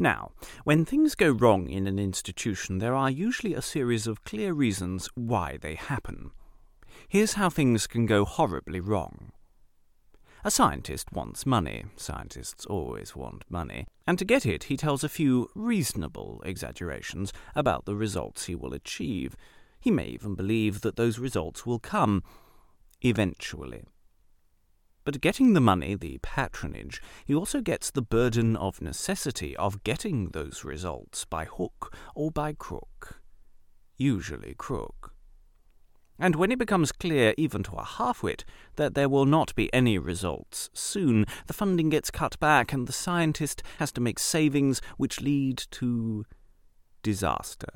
Now, when things go wrong in an institution, there are usually a series of clear reasons why they happen. Here's how things can go horribly wrong. A scientist wants money. Scientists always want money. And to get it, he tells a few reasonable exaggerations about the results he will achieve. He may even believe that those results will come eventually. But getting the money, the patronage, he also gets the burden of necessity of getting those results by hook or by crook. Usually crook. And when it becomes clear, even to a half-wit, that there will not be any results soon, the funding gets cut back and the scientist has to make savings which lead to disaster.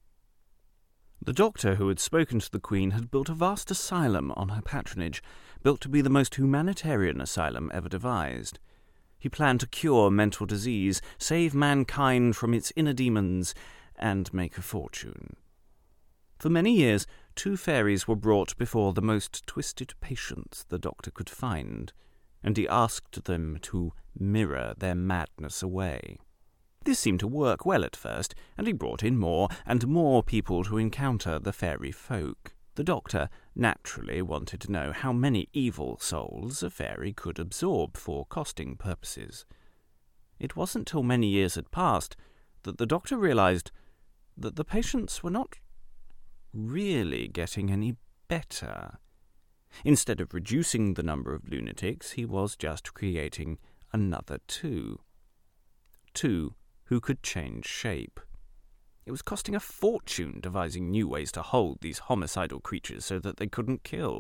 The doctor who had spoken to the Queen had built a vast asylum on her patronage, built to be the most humanitarian asylum ever devised. He planned to cure mental disease, save mankind from its inner demons, and make a fortune. For many years, 2 fairies were brought before the most twisted patients the doctor could find, and he asked them to mirror their madness away. This seemed to work well at first, and he brought in more and more people to encounter the fairy folk. The doctor naturally wanted to know how many evil souls a fairy could absorb for costing purposes. It wasn't till many years had passed that the doctor realized that the patients were not really getting any better. Instead of reducing the number of lunatics, he was just creating another 2. 2 who could change shape. It was costing a fortune devising new ways to hold these homicidal creatures so that they couldn't kill.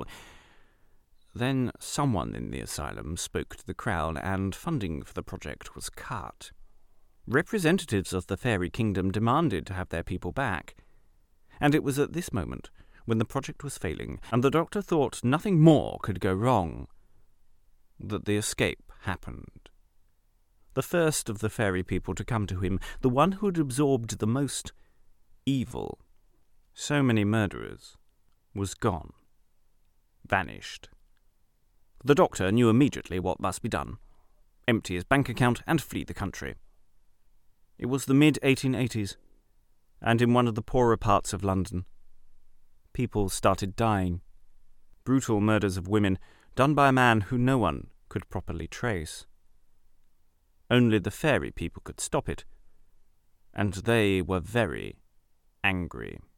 Then someone in the asylum spoke to the Crown, and funding for the project was cut. Representatives of the fairy kingdom demanded to have their people back. And it was at this moment, when the project was failing, and the doctor thought nothing more could go wrong, that the escape happened. The first of the fairy people to come to him, the one who had absorbed the most evil, so many murderers, was gone, vanished. The doctor knew immediately what must be done: empty his bank account and flee the country. It was the mid-1880s, and in one of the poorer parts of London, people started dying. Brutal murders of women, done by a man who no one could properly trace. Only the fairy people could stop it, and they were very angry.